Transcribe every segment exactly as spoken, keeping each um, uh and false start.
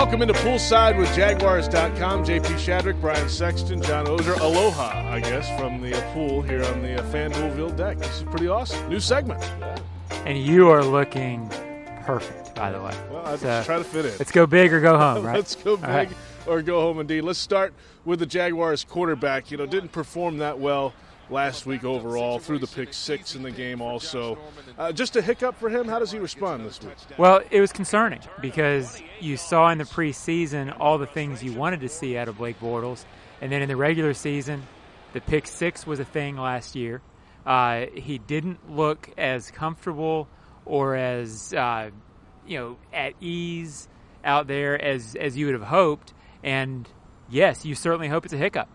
Welcome into Poolside with Jaguars dot com. J P Shadrick, Brian Sexton, John Ozer. Aloha, I guess, from the uh, pool here on the uh, FanDuelville deck. This is pretty awesome. New segment. And you are looking perfect, by the way. Well, I so, just try to fit in. Let's go big or go home, right? Let's go big right. or go home, indeed. Let's start with the Jaguars quarterback. You know, didn't perform that well last week overall, threw the pick six in the game also. Uh, just a hiccup for him. How does he respond this week? Well, it was concerning because you saw in the preseason all the things you wanted to see out of Blake Bortles. And then in the regular season, the pick six was a thing last year. Uh, he didn't look as comfortable or as, uh, you know, at ease out there as, as you would have hoped. And, yes, you certainly hope it's a hiccup.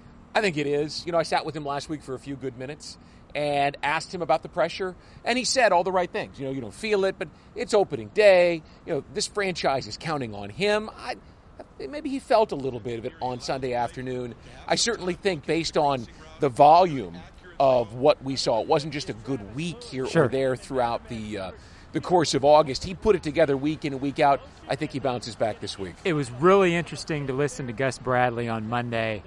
I think it is. You know, I sat with him last week for a few good minutes and asked him about the pressure, and he said all the right things. You know, you don't feel it, but it's opening day. You know, this franchise is counting on him. I, maybe he felt a little bit of it on Sunday afternoon. I certainly think based on the volume of what we saw, it wasn't just a good week here sure. or there throughout the uh, the course of August. He put it together week in and week out. I think he bounces back this week. It was really interesting to listen to Gus Bradley on Monday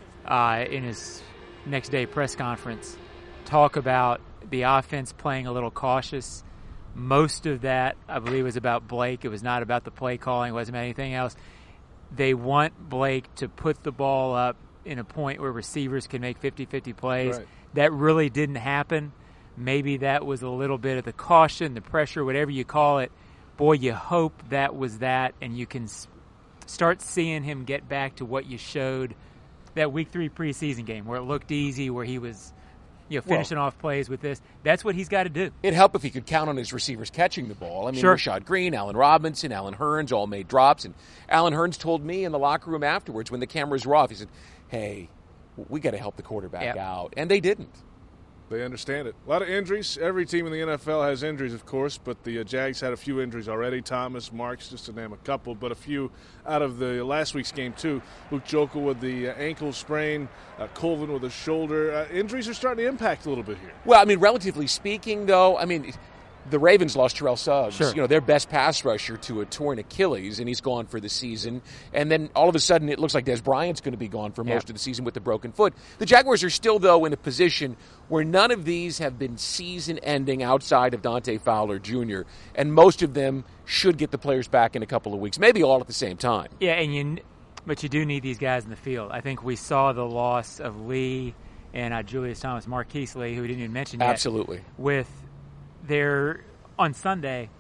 Uh, in his next day press conference, talk about the offense playing a little cautious. Most of that, I believe, was about Blake. It was not about the play calling. It wasn't about anything else. They want Blake to put the ball up in a point where receivers can make fifty-fifty plays. Right. That really didn't happen. Maybe that was a little bit of the caution, the pressure, whatever you call it. Boy, you hope that was that, and you can start seeing him get back to what you showed that week three preseason game where it looked easy, where he was, you know, finishing well, off plays with this. That's what he's got to do. It'd help if he could count on his receivers catching the ball. I mean, sure. Rashad Green, Allen Robinson, Allen Hurns all made drops. And Allen Hurns told me in the locker room afterwards when the cameras were off, he said, hey, we got to help the quarterback yep. out. And they didn't. They understand it. A lot of injuries. Every team in the N F L has injuries, of course, but the uh, Jags had a few injuries already. Thomas, Marks, just to name a couple, but a few out of the last week's game, too. Luke Jokel with the uh, ankle sprain, uh, Colvin with a shoulder. Uh, injuries are starting to impact a little bit here. Well, I mean, relatively speaking, though, I mean, the Ravens lost Terrell Suggs, sure. you know, their best pass rusher to a torn Achilles, and he's gone for the season. And then all of a sudden it looks like Des Bryant's going to be gone for yeah. most of the season with the broken foot. The Jaguars are still, though, in a position where none of these have been season-ending outside of Dante Fowler Junior, and most of them should get the players back in a couple of weeks, maybe all at the same time. Yeah, and you, but you do need these guys in the field. I think we saw the loss of Lee and uh, Julius Thomas, Marquise Lee, who we didn't even mention yet. Absolutely. With their on Sunday,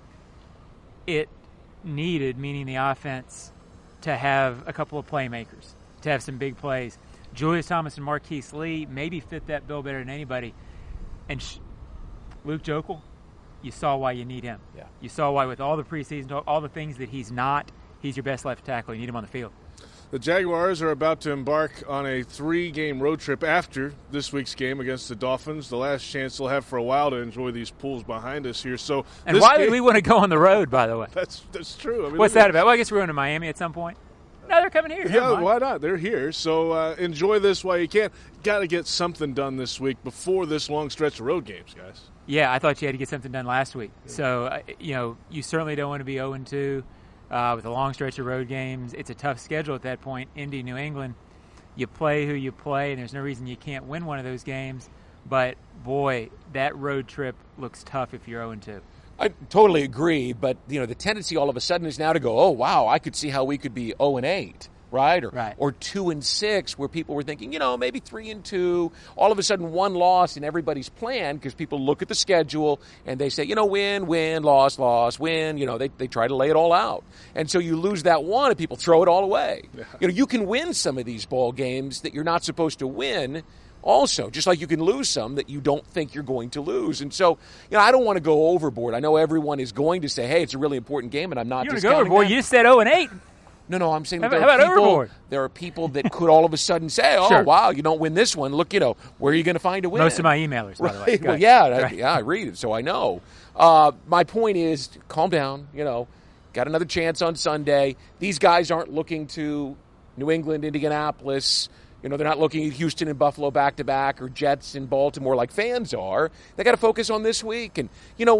it needed, meaning the offense, to have a couple of playmakers, to have some big plays. Julius Thomas and Marquise Lee maybe fit that bill better than anybody. And sh- Luke Jokel, you saw why you need him. Yeah. You saw why with all the preseason talk, all the things that he's not, he's your best left tackle. You need him on the field. The Jaguars are about to embark on a three-game road trip after this week's game against the Dolphins. The last chance they'll have for a while to enjoy these pools behind us here. So, and this why game, would we want to go on the road, by the way? That's that's true. I mean, What's that about? Well, I guess we're going to Miami at some point. No, they're coming here. Yeah, why not? They're here. So uh, enjoy this while you can. Got to get something done this week before this long stretch of road games, guys. Yeah, I thought you had to get something done last week. Yeah. So, uh, you know, you certainly don't want to be oh and two. Uh, with a long stretch of road games. It's a tough schedule at that point. Indy, New England, you play who you play, and there's no reason you can't win one of those games. But, boy, that road trip looks tough if you're oh and two. I totally agree, but, you know, the tendency all of a sudden is now to go, oh, wow, I could see how we could be oh and eight. Right? Or, right. or two and six, where people were thinking, you know, maybe three and two. All of a sudden, one loss in everybody's plan because people look at the schedule and they say, you know, win, win, loss, loss, win. You know, they they try to lay it all out, and so you lose that one, and people throw it all away. Yeah. You know, you can win some of these ball games that you're not supposed to win. Also, just like you can lose some that you don't think you're going to lose. And so, you know, I don't want to go overboard. I know everyone is going to say, hey, it's a really important game, and I'm not You're discounting going to go overboard. that. You just said oh and eight. No, no, I'm saying how there, about, are how about people, overboard? there are people that could all of a sudden say, oh, sure. wow, you don't win this one. Look, you know, where are you going to find a win? Most of my emailers, by right. the way. Well, yeah, right. I, yeah, I read it, so I know. Uh, my point is, calm down, you know, got another chance on Sunday. These guys aren't looking to New England, Indianapolis. You know, they're not looking at Houston and Buffalo back-to-back or Jets in Baltimore like fans are. They got to focus on this week. And you know what?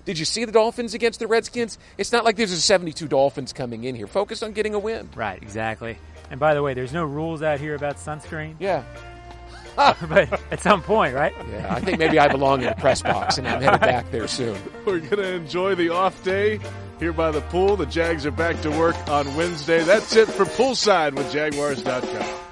Did you see the Dolphins against the Redskins? It's not like there's a seventy-two Dolphins coming in here. Focus on getting a win. Right, exactly. And by the way, there's no rules out here about sunscreen. Yeah. But at some point, right? Yeah, I think maybe I belong in a press box, and I'm headed back there soon. We're going to enjoy the off day here by the pool. The Jags are back to work on Wednesday. That's it for Poolside with Jaguars dot com.